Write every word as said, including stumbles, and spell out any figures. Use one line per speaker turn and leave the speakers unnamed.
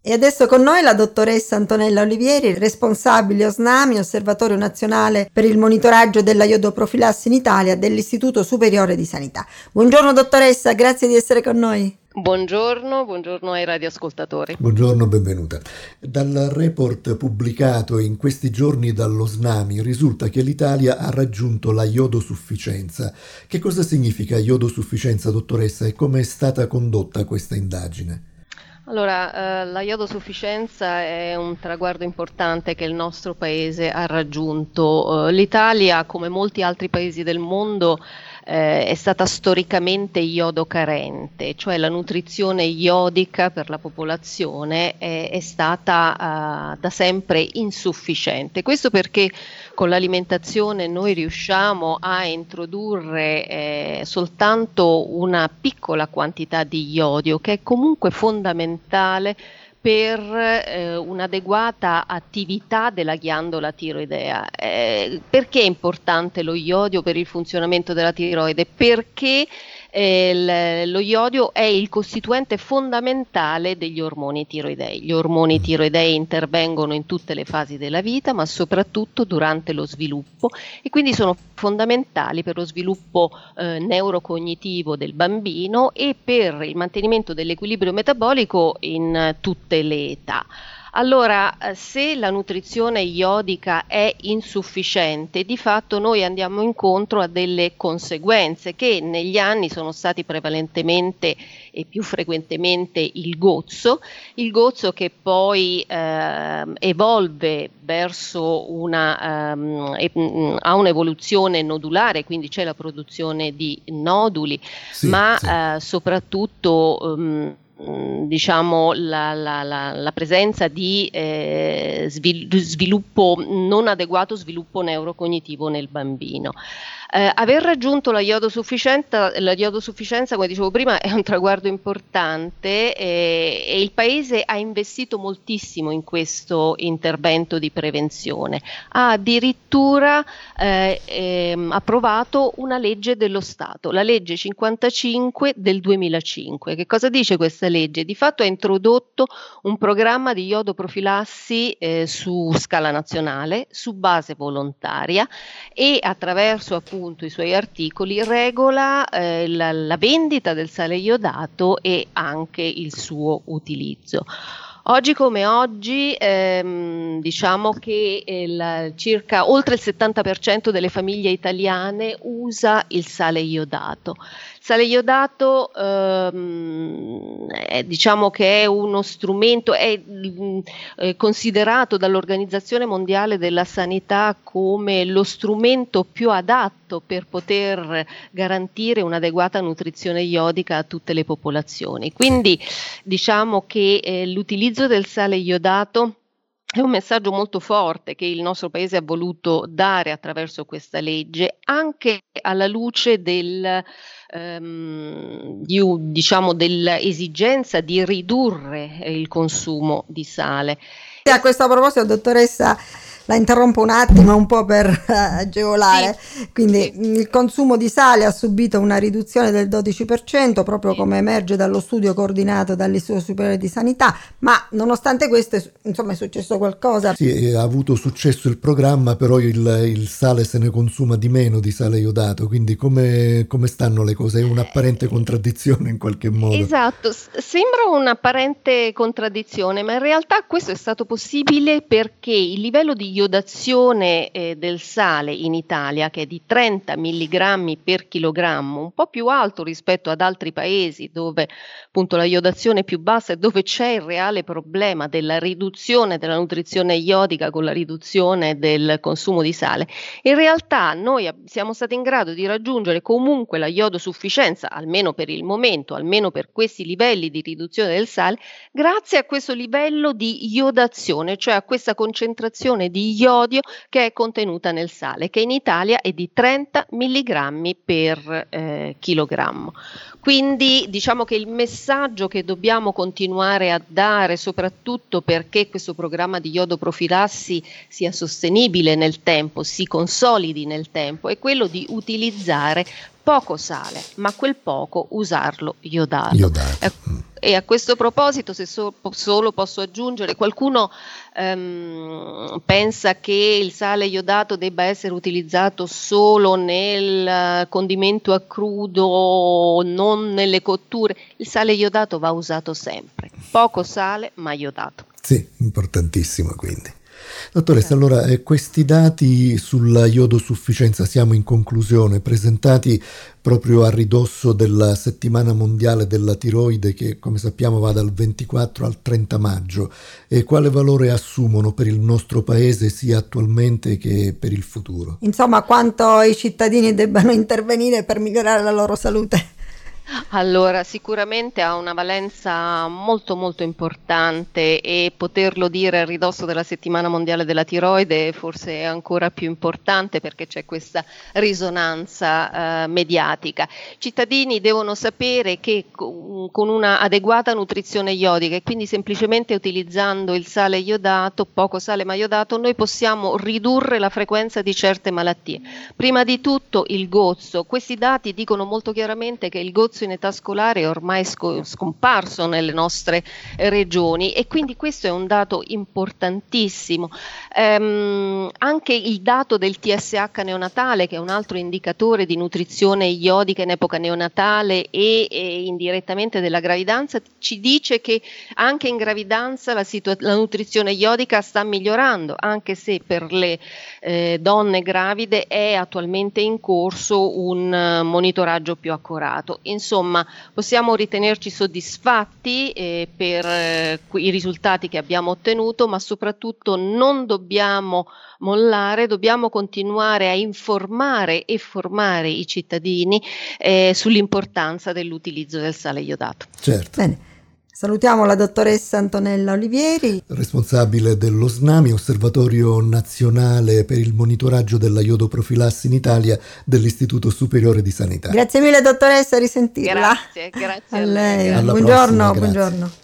E adesso con noi la dottoressa Antonella Olivieri, responsabile OSNAMI, Osservatorio Nazionale per il Monitoraggio della Iodoprofilassi in Italia dell'Istituto Superiore di Sanità. Buongiorno dottoressa, grazie di essere con noi.
Buongiorno, buongiorno ai radioascoltatori.
Buongiorno, benvenuta. Dal report pubblicato in questi giorni dall'OSNAMI risulta che l'Italia ha raggiunto la iodosufficienza. Che cosa significa iodosufficienza, dottoressa, e come è stata condotta questa indagine?
Allora, eh, la iodosufficienza è un traguardo importante che il nostro paese ha raggiunto. Eh, L'Italia, come molti altri paesi del mondo, eh, è stata storicamente iodo carente, cioè la nutrizione iodica per la popolazione è, è stata eh, da sempre insufficiente. Questo perché con l'alimentazione noi riusciamo a introdurre eh, soltanto una piccola quantità di iodio, che è comunque fondamentale per eh, un'adeguata attività della ghiandola tiroidea. Eh, perché è importante lo iodio per il funzionamento della tiroide? Perché eh, lo iodio è il costituente fondamentale degli ormoni tiroidei. Gli ormoni tiroidei intervengono in tutte le fasi della vita, ma soprattutto durante lo sviluppo, e quindi sono fondamentali per lo sviluppo eh, neurocognitivo del bambino e per il mantenimento dell'equilibrio metabolico in eh, tutte le età. Allora, se la nutrizione iodica è insufficiente, di fatto noi andiamo incontro a delle conseguenze che negli anni sono stati prevalentemente e più frequentemente il gozzo, il gozzo che poi eh, evolve verso una, um, e, um, ha un'evoluzione nodulare, quindi c'è la produzione di noduli, sì, ma sì. Eh, soprattutto um, diciamo la, la, la, la presenza di eh, sviluppo non adeguato, sviluppo neurocognitivo nel bambino. Eh, aver raggiunto la iodosufficienza, la iodosufficienza, come dicevo prima, è un traguardo importante eh, e il Paese ha investito moltissimo in questo intervento di prevenzione. Ha addirittura eh, ehm, approvato una legge dello Stato, la legge cinquantacinque del duemilacinque. Che cosa dice questa legge? Di fatto ha introdotto un programma di iodoprofilassi eh, su scala nazionale, su base volontaria, e attraverso appunto i suoi articoli regola eh, la, la vendita del sale iodato e anche il suo utilizzo. Oggi come oggi ehm, diciamo che eh, la, circa oltre il settanta per cento delle famiglie italiane usa il sale iodato. Il sale iodato ehm, è, diciamo che è uno strumento, è, è considerato dall'Organizzazione Mondiale della Sanità come lo strumento più adatto per poter garantire un'adeguata nutrizione iodica a tutte le popolazioni. Quindi diciamo che eh, l'utilizzo del sale iodato è un messaggio molto forte che il nostro Paese ha voluto dare attraverso questa legge, anche alla luce del ehm, di, diciamo dell'esigenza di ridurre il consumo di sale.
A questo proposito, dottoressa, la interrompo un attimo un po' per uh, agevolare. Sì, quindi sì. Il consumo di sale ha subito una riduzione del dodici per cento, proprio sì. come emerge dallo studio coordinato dall'Istituto Superiore di Sanità, ma nonostante questo insomma è successo qualcosa.
Sì, ha avuto successo il programma, però il, il sale se ne consuma di meno di sale iodato, quindi come, come stanno le cose? È un'apparente contraddizione in qualche modo.
Esatto, S- sembra un'apparente contraddizione, ma in realtà questo è stato possibile perché il livello di iodazione eh, del sale in Italia, che è di trenta milligrammi per chilogrammo, un po' più alto rispetto ad altri paesi dove appunto la iodazione è più bassa e dove c'è il reale problema della riduzione della nutrizione iodica con la riduzione del consumo di sale. In realtà noi siamo stati in grado di raggiungere comunque la iodosufficienza, almeno per il momento, almeno per questi livelli di riduzione del sale, grazie a questo livello di iodazione, cioè a questa concentrazione di iodio che è contenuta nel sale, che in Italia è di trenta milligrammi per eh, chilogrammo. Quindi diciamo che il messaggio che dobbiamo continuare a dare, soprattutto perché questo programma di iodoprofilassi sia sostenibile nel tempo, si consolidi nel tempo, è quello di utilizzare poco sale, ma quel poco usarlo iodato.
iodato.
Eh, E a questo proposito, se so, solo posso aggiungere, qualcuno ehm, pensa che il sale iodato debba essere utilizzato solo nel condimento a crudo, non nelle cotture. Il sale iodato va usato sempre, poco sale ma iodato.
Sì, importantissimo quindi. Dottoressa, allora eh, questi dati sulla iodosufficienza, siamo in conclusione, presentati proprio a ridosso della settimana mondiale della tiroide che, come sappiamo, va dal ventiquattro al trenta maggio, e quale valore assumono per il nostro paese sia attualmente che per il futuro?
Insomma, quanto i cittadini debbano intervenire per migliorare la loro salute?
Allora, sicuramente ha una valenza molto molto importante, e poterlo dire a ridosso della settimana mondiale della tiroide forse è ancora più importante, perché c'è questa risonanza eh, mediatica. I cittadini devono sapere che con una adeguata nutrizione iodica, e quindi semplicemente utilizzando il sale iodato, poco sale ma iodato, noi possiamo ridurre la frequenza di certe malattie. Prima di tutto il gozzo. Questi dati dicono molto chiaramente che il gozzo in età scolare è ormai sco- scomparso nelle nostre regioni, e quindi questo è un dato importantissimo. Ehm, anche il dato del T S H neonatale, che è un altro indicatore di nutrizione iodica in epoca neonatale e, e indirettamente della gravidanza, ci dice che anche in gravidanza la, situa- la nutrizione iodica sta migliorando, anche se per le eh, donne gravide è attualmente in corso un uh, monitoraggio più accurato. Insomma, possiamo ritenerci soddisfatti eh, per eh, i risultati che abbiamo ottenuto, ma soprattutto non dobbiamo mollare, dobbiamo continuare a informare e formare i cittadini eh, sull'importanza dell'utilizzo del sale iodato.
Certo.
Bene. Salutiamo la dottoressa Antonella Olivieri,
responsabile dello SNAMI, Osservatorio Nazionale per il Monitoraggio della Iodoprofilassi in Italia dell'Istituto Superiore di Sanità.
Grazie mille dottoressa, a risentirla.
Grazie, grazie
a
a
lei.
lei.
Alla
Buongiorno,
prossima, grazie.
buongiorno.